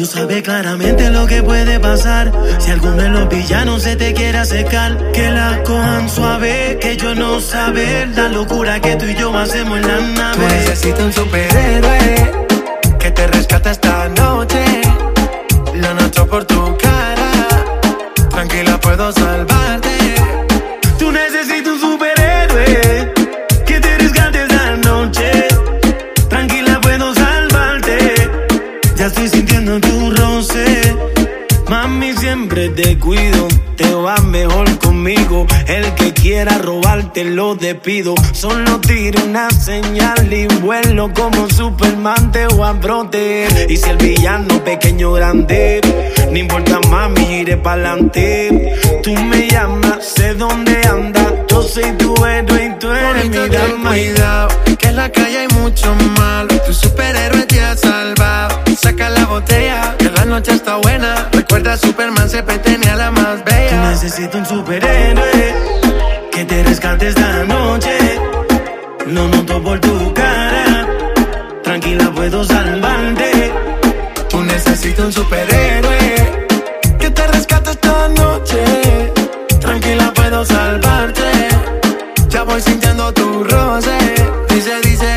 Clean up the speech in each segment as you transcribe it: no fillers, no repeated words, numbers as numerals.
Tú sabes claramente lo que puede pasar si alguno de los villanos se te quiere acercar. Que la cojan suave, que yo no saber la locura que tú y yo hacemos en la nave. Tú necesitas un superhéroe que te rescate esta noche. Lo noto por tu cara, tranquila puedo salvarte. Tú necesitas un superhéroe que te rescate esta noche. Tranquila puedo salvarte. Ya estoy sintiendo tu roce. Mami, siempre te cuido, te va mejor conmigo. El que quiera robarte lo despido. Solo tiro una señal y vuelo como Superman, te voy a proteger. Y si el villano pequeño o grande, no importa mami, iré pa'lante. Tú me llamas, sé dónde andas. Yo soy tu héroe y tú eres mi dama. Cuidado, que en la calle hay mucho malo. Tu superhéroe te ha salvado. Saca la botella, que la noche está buena. Recuerda, Superman siempre tenía la más bella. Tú necesitas un superhéroe que te rescate esta noche. Lo noto por tu cara, tranquila puedo salvarte. Tú necesitas un superhéroe que te rescate esta noche. Tranquila puedo salvarte. Ya voy sintiendo tu roce. Dice,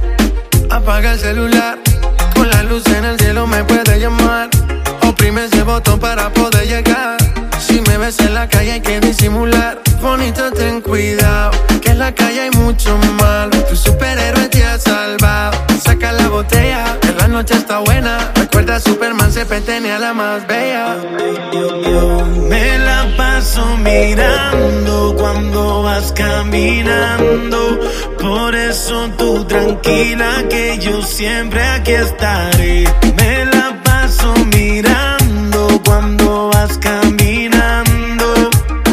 apaga el celular. Con la luz en el cielo me puede llamar. Oprime ese botón para poder llegar. Si me ves en la calle hay que disimular. Bonito, ten cuidado, que en la calle hay mucho malo. Tu superhéroe te ha salvado. Saca la botella, que la noche está buena. Recuerda, Superman siempre tenía la más bella. Yo me la paso mirando cuando vas caminando. Por eso tú tranquila que yo siempre aquí estaré. Me la paso mirando cuando vas caminando.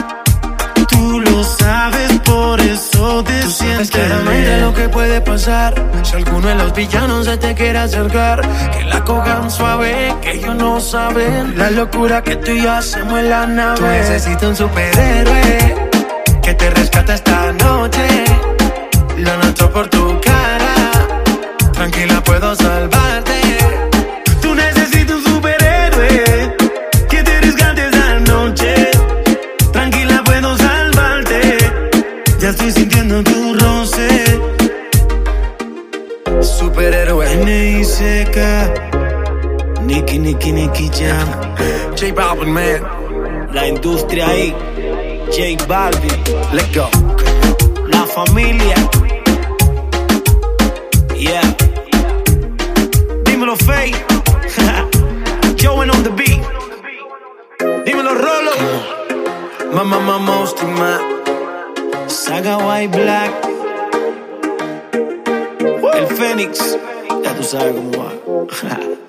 Tú lo sabes, por eso te sientes claramente lo que puede pasar si alguno de los villanos se te quiere acercar. Que la cojan suave, que ellos no saben la locura que tú y yo hacemos en la nave. Tú necesitas un superhéroe que te rescate esta noche. Lo noto por tu cara, tranquila puedo salvarte. Tú necesitas un superhéroe que te rescate esta noche. Tranquila puedo salvarte. Ya estoy sintiendo tu roce. Superhéroe N.I.C.K. Nicky Jam. J Balvin, man. La industria ahí. J Balvin. Let's go. La familia. Yeah. Dímelo, Faye. Joey on the beat. Dímelo, Rolo. Mama, Mosty, man. Saga White Black. El Fénix. Ya tú sabes cómo va.